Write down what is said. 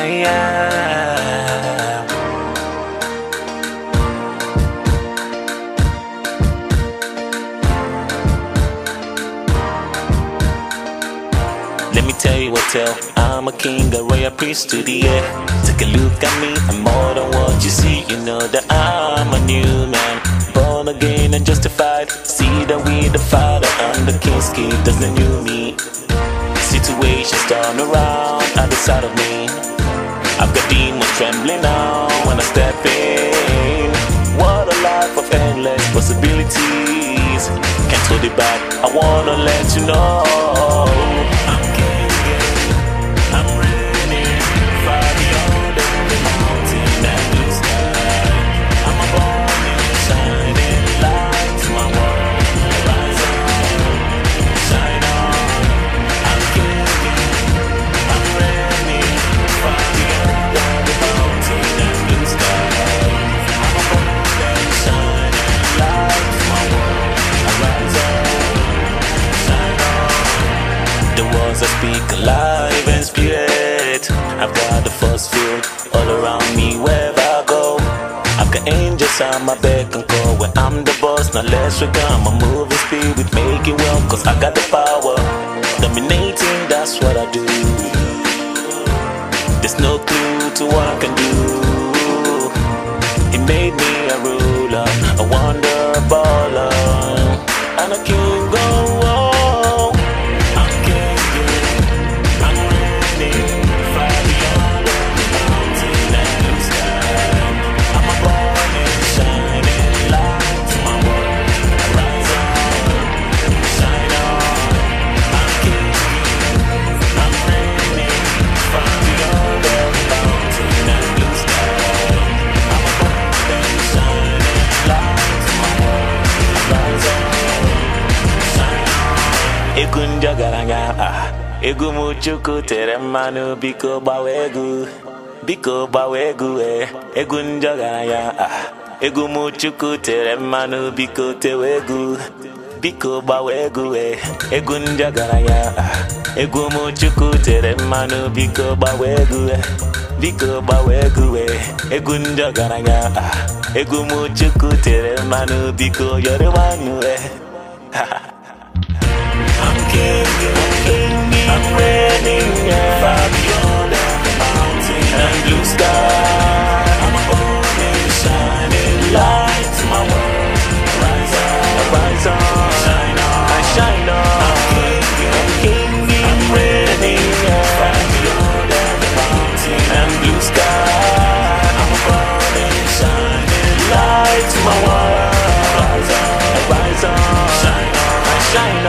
am. Let me tell you what tell. I'm a king, a royal priest to the air. Take a look at me, I'm more than what you see. You know that I'm a new man, born again and justified. See that we the Father, I'm the king's kid, that's the new me. Situations turn around at the side of me. I've got demons trembling now when I step in. What a life of endless possibilities. Can't hold it back, I wanna let you know. I speak alive and spirit. I've got the force field all around me wherever I go. I've got angels on my back and call. When I'm the boss, now let's work on my moving speed with make it well, cause I got the power. Dominating, that's what I do. There's no clue to what I can do. He made me a ruler, a wonder baller, and I can't go wrong. Egunja garanya egu muchuku tere manu biko bawegu egunja garanya egu muchuku tere manu biko tewegu biko bawegu egunja garanya egu muchuku tere manu biko bawegu egunja garanya egu muchuku tere manu biko yorewanu I'm king, I'm reigning, yeah. Far beyond every mountain and blue sky. I'm born and shining light to my world. Rise on, shine on, I shine on. I'm king, I'm reigning, yeah. Far beyond every mountain and blue sky. I'm born and shining light to my world. Rise on, shine on, I shine on.